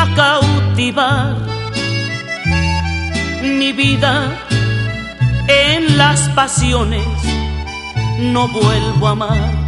cautivar mi vida en las pasiones, no vuelvo a amar.